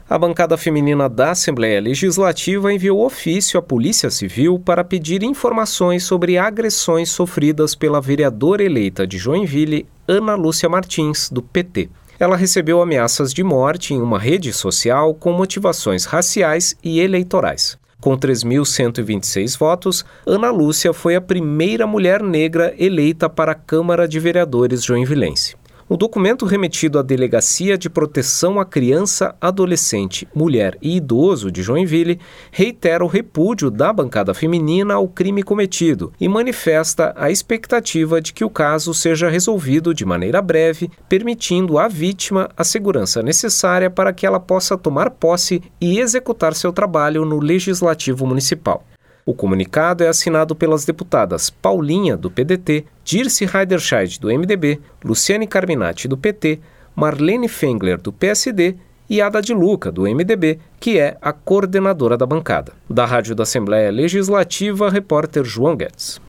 A bancada feminina da Assembleia Legislativa enviou ofício à Polícia Civil para pedir informações sobre agressões sofridas pela vereadora eleita de Joinville, Ana Lúcia Martins, do PT. Ela recebeu ameaças de morte em uma rede social com motivações raciais e eleitorais. Com 3.126 votos, Ana Lúcia foi a primeira mulher negra eleita para a Câmara de Vereadores joinvilense. O documento remetido à Delegacia de Proteção à Criança, Adolescente, Mulher e Idoso de Joinville reitera o repúdio da bancada feminina ao crime cometido e manifesta a expectativa de que o caso seja resolvido de maneira breve, permitindo à vítima a segurança necessária para que ela possa tomar posse e executar seu trabalho no Legislativo Municipal. O comunicado é assinado pelas deputadas Paulinha, do PDT, Dirce Heiderscheid, do MDB, Luciane Carminati, do PT, Marlene Fengler, do PSD e Ada de Luca, do MDB, que é a coordenadora da bancada. Da Rádio da Assembleia Legislativa, repórter João Guedes.